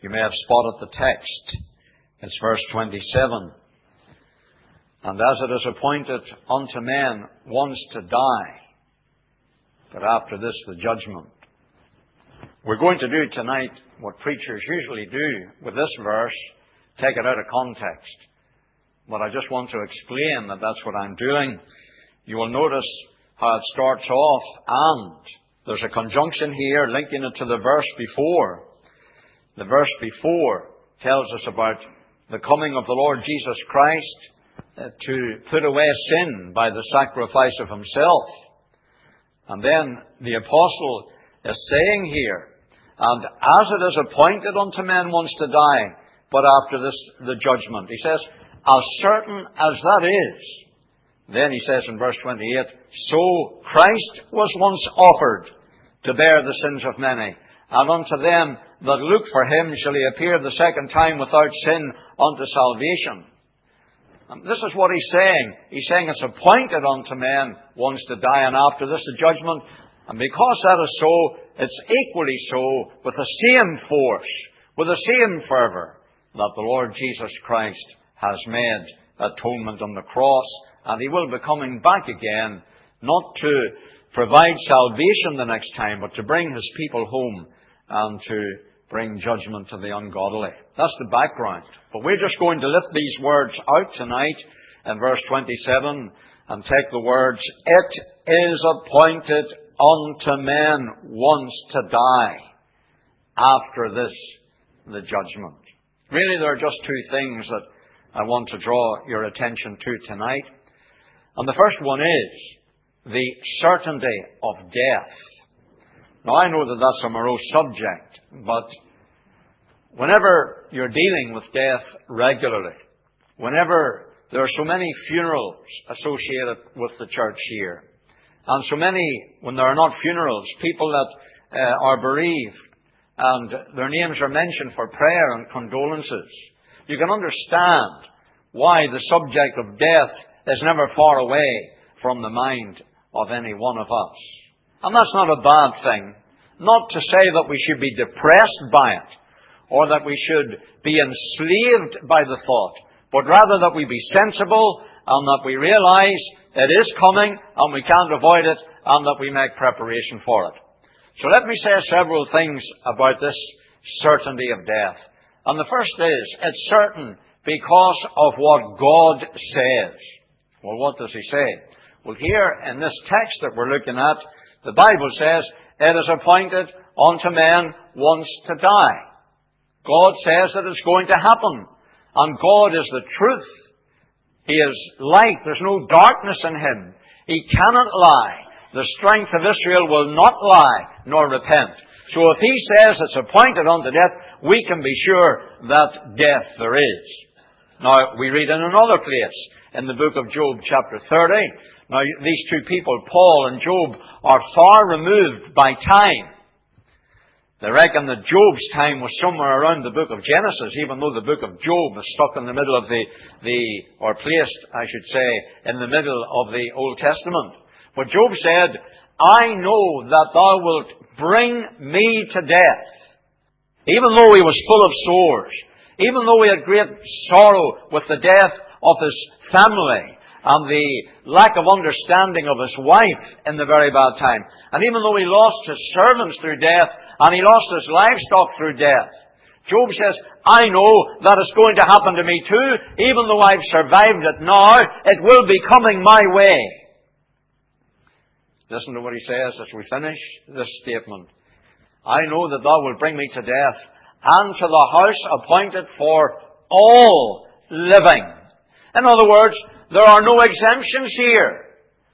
You may have spotted the text. It's verse 27. And as it is appointed unto men once to die, but after this the judgment. We're going to do tonight what preachers usually do with this verse, take it out of context. But I just want to explain that that's what I'm doing. You will notice how it starts off, and there's a conjunction here linking it to the verse before. The verse before tells us about the coming of the Lord Jesus Christ to put away sin by the sacrifice of Himself. And then the apostle is saying here, and as it is appointed unto men once to die, but after this the judgment. He says, as certain as that is. Then he says in verse 28, so Christ was once offered to bear the sins of many, and unto them that look for Him shall He appear the second time without sin unto salvation. And this is what he's saying. He's saying it's appointed unto men once to die, and after this the judgment. And because that is so, it's equally so with the same force, with the same fervour, that the Lord Jesus Christ has made atonement on the cross, and He will be coming back again, not to provide salvation the next time, but to bring His people home and to bring judgment to the ungodly. That's the background. But we're just going to lift these words out tonight in verse 27 and take the words, it is appointed unto men once to die, after this the judgment. Really, there are just two things that I want to draw your attention to tonight. And the first one is the certainty of death. Now, I know that that's a morose subject, but whenever you're dealing with death regularly, whenever there are so many funerals associated with the church here, and so many, when there are not funerals, people that are bereaved, and their names are mentioned for prayer and condolences, you can understand why the subject of death is never far away from the mind of any one of us. And that's not a bad thing. Not to say that we should be depressed by it, or that we should be enslaved by the thought, but rather that we be sensible and that we realize it is coming and we can't avoid it, and that we make preparation for it. So let me say several things about this certainty of death. And the first is, it's certain because of what God says. Well, what does He say? Well, here in this text that we're looking at, the Bible says, it is appointed unto men once to die. God says that it's going to happen. And God is the truth. He is light. There's no darkness in Him. He cannot lie. The strength of Israel will not lie nor repent. So if He says it's appointed unto death, we can be sure that death there is. Now, we read in another place, in the book of Job, chapter 30. Now, these two people, Paul and Job, are far removed by time. They reckon that Job's time was somewhere around the book of Genesis, even though the book of Job is stuck in the middle of or placed, I should say, in the middle of the Old Testament. But Job said, I know that thou wilt bring me to death. Even though he was full of sores, even though he had great sorrow with the death of his family and the lack of understanding of his wife in the very bad time, and even though he lost his servants through death and he lost his livestock through death, Job says, I know that it's going to happen to me too. Even though I've survived it now, it will be coming my way. Listen to what he says as we finish this statement. I know that thou wilt bring me to death, and to the house appointed for all living. In other words, there are no exemptions here.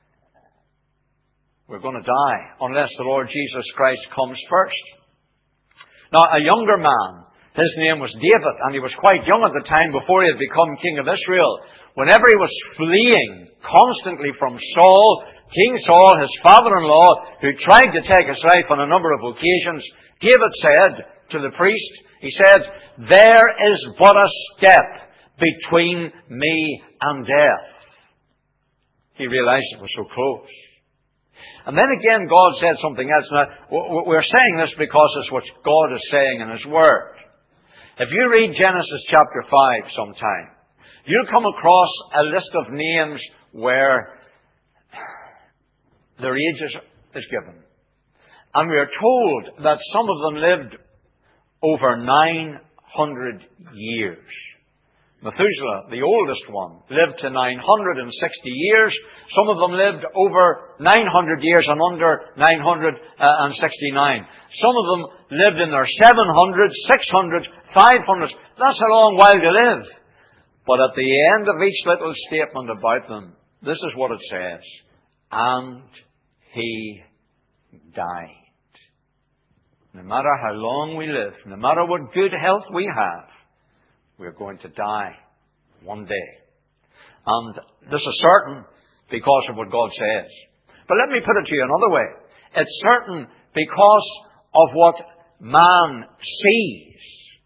We're going to die unless the Lord Jesus Christ comes first. Now, a younger man, his name was David, and he was quite young at the time before he had become king of Israel. Whenever he was fleeing constantly from Saul, King Saul, his father-in-law, who tried to take his life on a number of occasions, David said to the priest, he said, there is but a step between me and death. He realized it was so close. And then again, God said something else. Now, we're saying this because it's what God is saying in His Word. If you read Genesis chapter 5 sometime, you'll come across a list of names where their age is given. And we are told that some of them lived over 900 years. Methuselah, the oldest one, lived to 960 years. Some of them lived over 900 years and under 969. Some of them lived in their 700s, 600s, 500s. That's a long while to live. But at the end of each little statement about them, this is what it says. And he died. No matter how long we live, no matter what good health we have, we're going to die one day. And this is certain because of what God says. But let me put it to you another way. It's certain because of what man sees.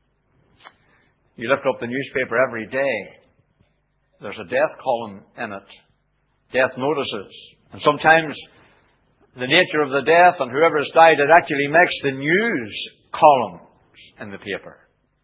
You lift up the newspaper every day. There's a death column in it. Death notices. And sometimes the nature of the death and whoever has died, it actually makes the news columns in the paper.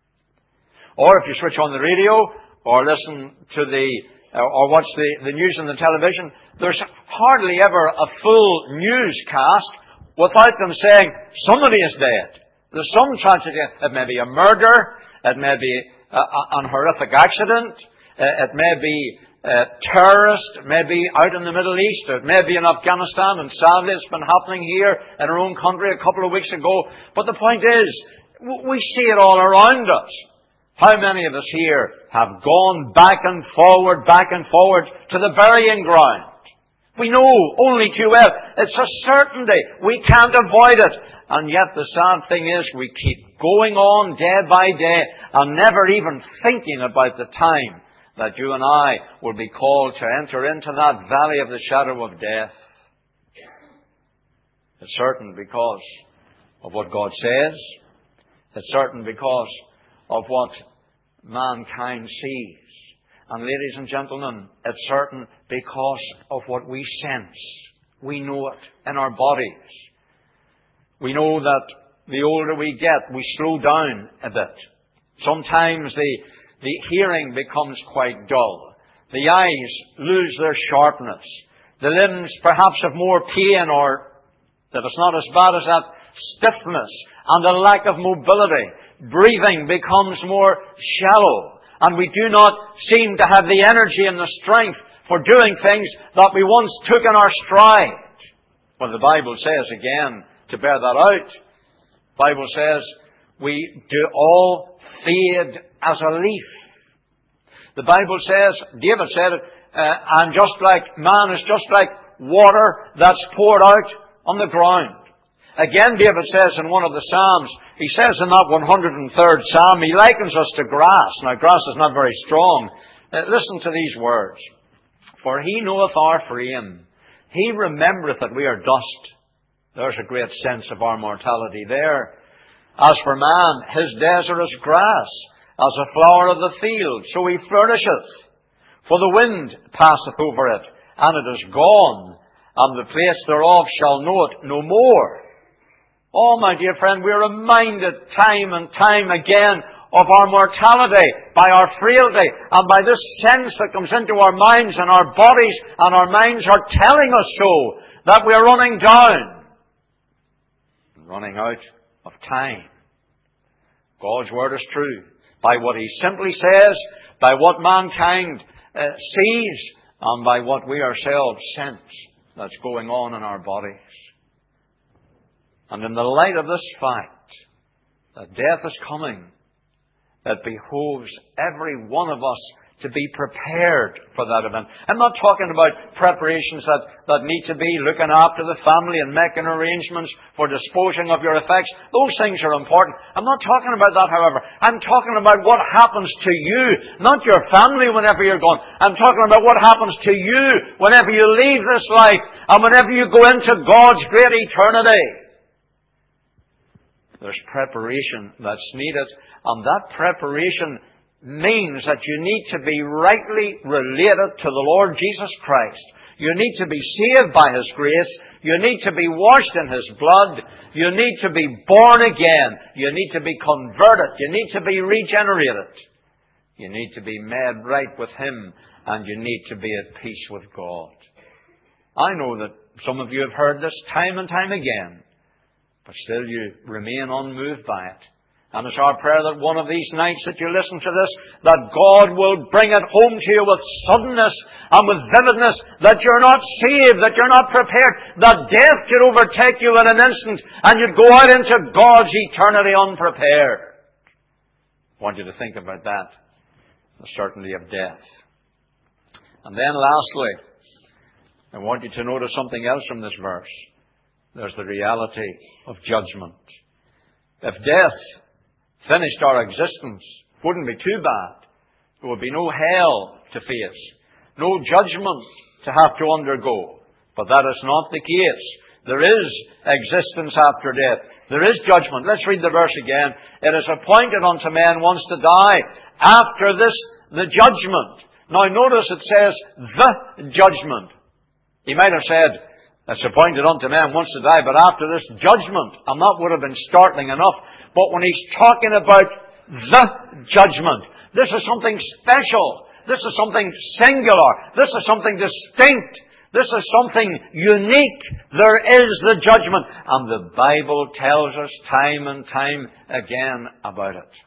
Or if you switch on the radio or listen to or watch the news on the television, there's hardly ever a full newscast without them saying somebody is dead. There's some tragedy. It may be a murder. It may be an horrific accident. It may be terrorist. It may be out in the Middle East. It may be in Afghanistan. And sadly, it's been happening here in our own country a couple of weeks ago. But the point is, we see it all around us. How many of us here have gone back and forward to the burying ground? We know only too well. It's a certainty. We can't avoid it. And yet the sad thing is we keep going on day by day and never even thinking about the time that you and I will be called to enter into that valley of the shadow of death. It's certain because of what God says. It's certain because of what mankind sees. And ladies and gentlemen, it's certain because of what we sense. We know it in our bodies. We know that the older we get, we slow down a bit. Sometimes the hearing becomes quite dull. The eyes lose their sharpness. The limbs perhaps have more pain, or that it's not as bad as that, stiffness and a lack of mobility. Breathing becomes more shallow, and we do not seem to have the energy and the strength for doing things that we once took in our stride. Well, the Bible says again, to bear that out, the Bible says, we do all fade as a leaf. The Bible says, David said it, and man is just like water that's poured out on the ground. Again, David says in one of the Psalms, he says in that 103rd Psalm, he likens us to grass. Now, grass is not very strong. Listen to these words. For he knoweth our frame. He remembereth that we are dust. There's a great sense of our mortality there. As for man, his days are as grass, as a flower of the field, so he flourisheth. For the wind passeth over it, and it is gone, and the place thereof shall know it no more. Oh, my dear friend, we're reminded time and time again of our mortality by our frailty and by this sense that comes into our minds and our bodies, and our minds are telling us so, that we're running down, running out of time. God's Word is true. By what He simply says, by what mankind sees, and by what we ourselves sense that's going on in our bodies. And in the light of this fact, that death is coming, it behoves every one of us to be prepared for that event. I'm not talking about preparations that need to be looking after the family and making arrangements for disposing of your effects. Those things are important. I'm not talking about that, however. I'm talking about what happens to you, not your family whenever you're gone. I'm talking about what happens to you whenever you leave this life and whenever you go into God's great eternity. There's preparation that's needed, and that preparation means that you need to be rightly related to the Lord Jesus Christ. You need to be saved by His grace. You need to be washed in His blood. You need to be born again. You need to be converted. You need to be regenerated. You need to be made right with Him, and you need to be at peace with God. I know that some of you have heard this time and time again, but still you remain unmoved by it. And it's our prayer that one of these nights that you listen to this, that God will bring it home to you with suddenness and with vividness, that you're not saved, that you're not prepared, that death could overtake you in an instant, and you'd go out into God's eternity unprepared. I want you to think about that, the certainty of death. And then lastly, I want you to notice something else from this verse. There's the reality of judgment. If death finished our existence, it wouldn't be too bad. There would be no hell to face, no judgment to have to undergo. But that is not the case. There is existence after death. There is judgment. Let's read the verse again. It is appointed unto man once to die. After this, the judgment. Now notice it says the judgment. He might have said, it's appointed unto man once to die, but after this judgment. And that would have been startling enough. But when he's talking about the judgment, this is something special. This is something singular. This is something distinct. This is something unique. There is the judgment. And the Bible tells us time and time again about it.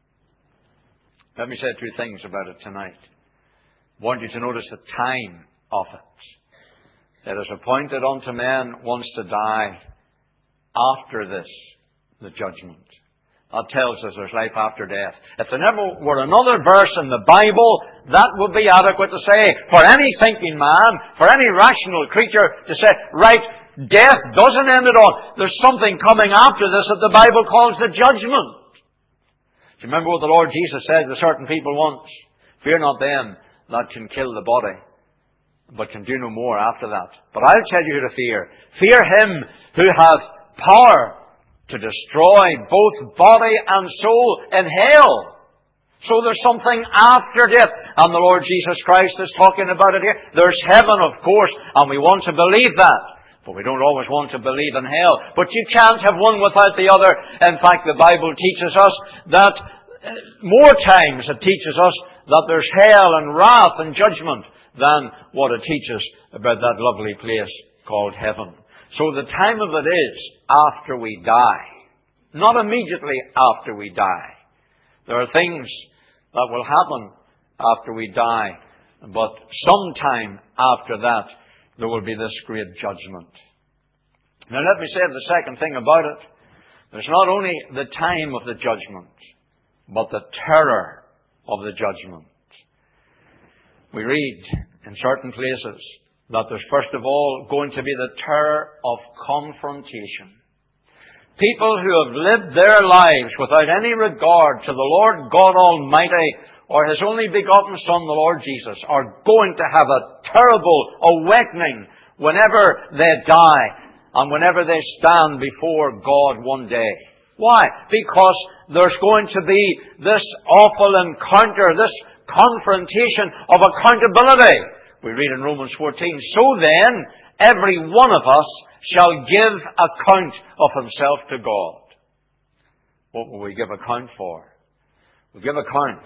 Let me say two things about it tonight. I want you to notice the time of it. It is appointed unto man once to die. After this, the judgment. That tells us there's life after death. If there never were another verse in the Bible, that would be adequate to say, for any thinking man, for any rational creature, to say, right, death doesn't end it all. There's something coming after this that the Bible calls the judgment. Do you remember what the Lord Jesus said to certain people once? Fear not them that can kill the body, but can do no more after that. But I'll tell you who to fear. Fear Him who hath power to destroy both body and soul in hell. So there's something after death. And the Lord Jesus Christ is talking about it here. There's heaven, of course, and we want to believe that. But we don't always want to believe in hell. But you can't have one without the other. In fact, the Bible teaches us that more times it teaches us that there's hell and wrath and judgment than what it teaches about that lovely place called heaven. So the time of it is after we die. Not immediately after we die. There are things that will happen after we die. But sometime after that, there will be this great judgment. Now let me say the second thing about it. There's not only the time of the judgment, but the terror of the judgment. We read in certain places that there's first of all going to be the terror of confrontation. People who have lived their lives without any regard to the Lord God Almighty or His only begotten Son, the Lord Jesus, are going to have a terrible awakening whenever they die and whenever they stand before God one day. Why? Because there's going to be this awful encounter, this confrontation of accountability. We read in Romans 14, so then, every one of us shall give account of himself to God. What will we give account for? We'll give account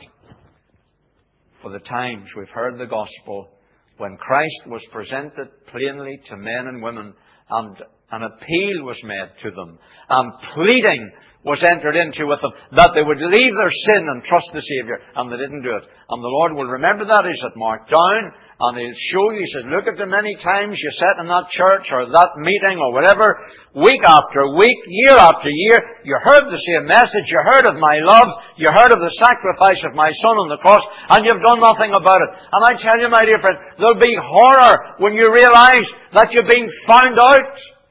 for the times we've heard the gospel when Christ was presented plainly to men and women and an appeal was made to them and pleading was entered into with them that they would leave their sin and trust the Saviour, and they didn't do it. And the Lord will remember that. He's marked down, and He'll show you. He says, look at the many times you sat in that church or that meeting or whatever, week after week, year after year, you heard the same message, you heard of my love, you heard of the sacrifice of my Son on the cross, and you've done nothing about it. And I tell you, my dear friend, there'll be horror when you realize that you're being found out.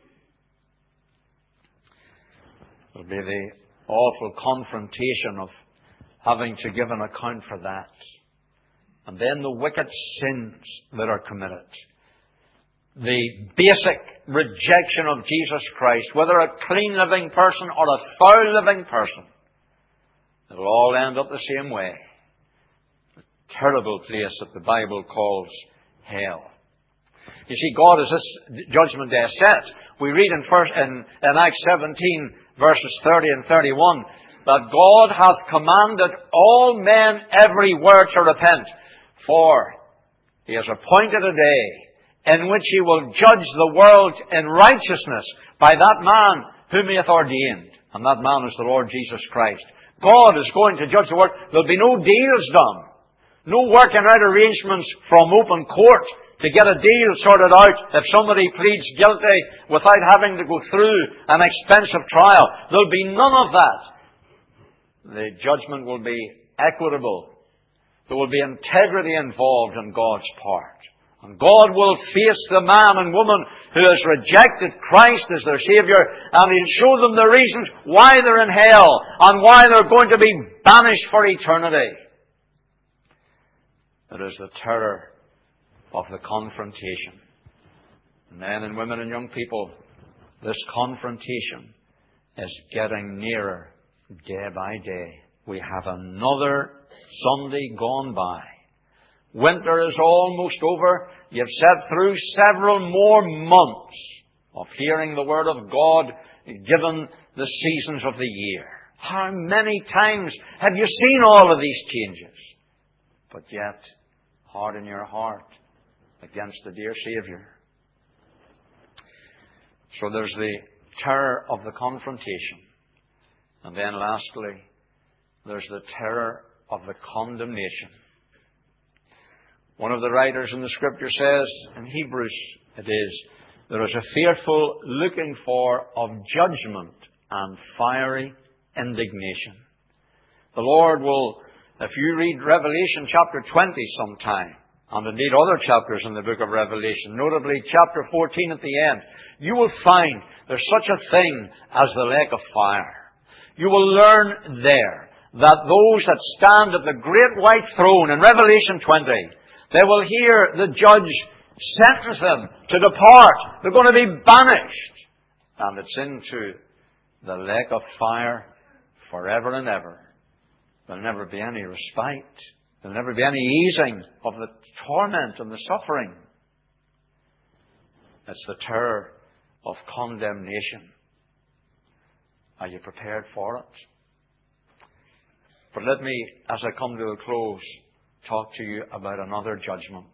There'll be the awful confrontation of having to give an account for that. And then the wicked sins that are committed. The basic rejection of Jesus Christ, whether a clean living person or a foul living person. It'll all end up the same way. The terrible place that the Bible calls hell. You see, God has this judgment day set We read in Acts 17, verses 30 and 31, that God hath commanded all men everywhere to repent, for He has appointed a day in which He will judge the world in righteousness by that man whom He hath ordained. And that man is the Lord Jesus Christ. God is going to judge the world. There'll be no deals done. No working out arrangements from open court to get a deal sorted out if somebody pleads guilty without having to go through an expensive trial. There'll be none of that. The judgment will be equitable. There will be integrity involved on God's part. And God will face the man and woman who has rejected Christ as their Saviour, and He'll show them the reasons why they're in hell and why they're going to be banished for eternity. It is the terror of the confrontation. Men and women and young people, this confrontation is getting nearer day by day. We have another Sunday gone by. Winter is almost over. You've sat through several more months of hearing the Word of God given the seasons of the year. How many times have you seen all of these changes? But yet, harden your heart against the dear Saviour. So there's the terror of the confrontation. And then lastly, there's the terror of the condemnation. One of the writers in the Scripture says, in Hebrews it is, there is a fearful looking for of judgment and fiery indignation. The Lord will, if you read Revelation chapter 20 sometime, and indeed other chapters in the book of Revelation, notably chapter 14 at the end, you will find there's such a thing as the lake of fire. You will learn there that those that stand at the great white throne in Revelation 20, they will hear the judge sentence them to depart. They're going to be banished. And it's into the lake of fire forever and ever. There'll never be any respite. There'll never be any easing of the torment and the suffering. It's the terror of condemnation. Are you prepared for it? But let me, as I come to a close, talk to you about another judgment.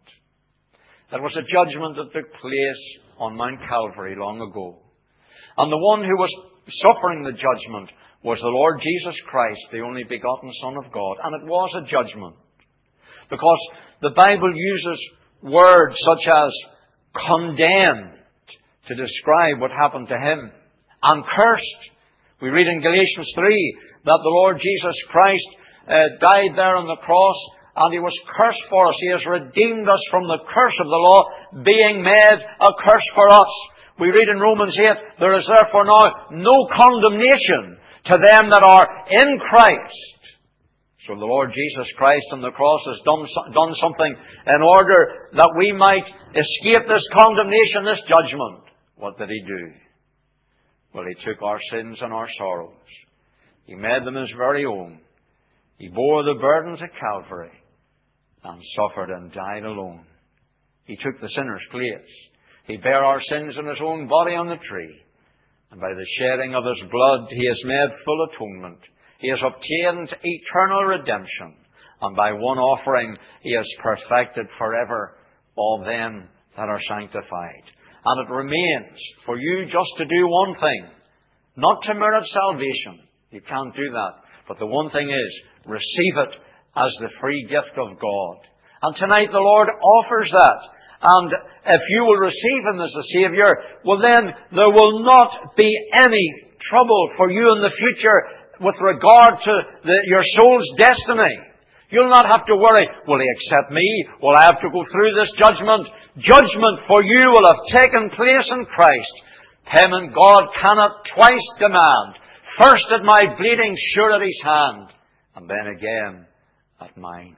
There was a judgment that took place on Mount Calvary long ago. And the one who was suffering the judgment was the Lord Jesus Christ, the only begotten Son of God. And it was a judgment. Because the Bible uses words such as condemned to describe what happened to Him. And cursed. We read in Galatians 3 that the Lord Jesus Christ died there on the cross, and He was cursed for us. He has redeemed us from the curse of the law, being made a curse for us. We read in Romans 8, there is therefore now no condemnation to them that are in Christ. So the Lord Jesus Christ on the cross has done something in order that we might escape this condemnation, this judgment. What did He do? Well, He took our sins and our sorrows. He made them His very own. He bore the burdens at Calvary and suffered and died alone. He took the sinner's place. He bare our sins in His own body on the tree. And by the shedding of His blood, He has made full atonement. He has obtained eternal redemption. And by one offering, He has perfected forever all them that are sanctified. And it remains for you just to do one thing. Not to merit salvation. You can't do that. But the one thing is, receive it as the free gift of God. And tonight the Lord offers that. And if you will receive Him as the Saviour, well then there will not be any trouble for you in the future with regard to your soul's destiny. You'll not have to worry, will He accept me? Will I have to go through this judgment? Judgment for you will have taken place in Christ. Payment God cannot twice demand. First at my bleeding surety's hand, and then again at mine.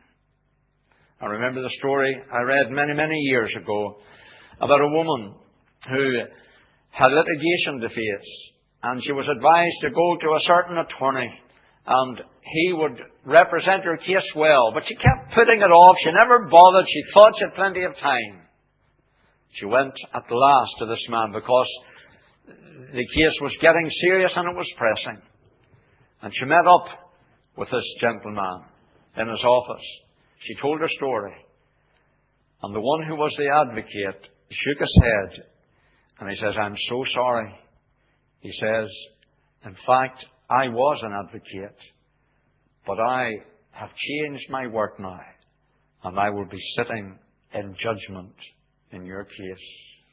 I remember the story I read many, many years ago about a woman who had litigation to face, and she was advised to go to a certain attorney, and he would represent her case well, but she kept putting it off. She never bothered. She thought she had plenty of time. She went at last to this man because the case was getting serious and it was pressing. And she met up with this gentleman in his office. She told her story. And the one who was the advocate shook his head and he says, "I'm so sorry." He says, "In fact, I was an advocate, but I have changed my work now, and I will be sitting in judgment in your case."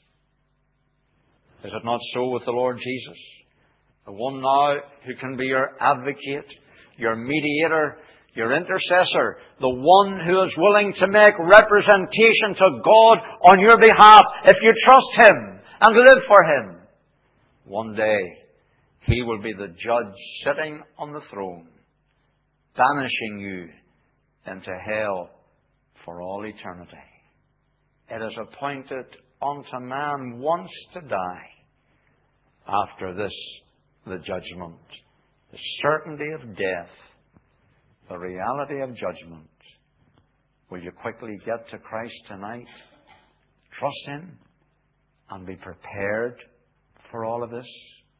Is it not so with the Lord Jesus? The one now who can be your advocate, your mediator, your intercessor, the one who is willing to make representation to God on your behalf if you trust Him and live for Him. One day, He will be the judge sitting on the throne, banishing you into hell for all eternity. It is appointed unto man once to die. After this, the judgment, the certainty of death, the reality of judgment. Will you quickly get to Christ tonight? Trust Him and be prepared for all of this.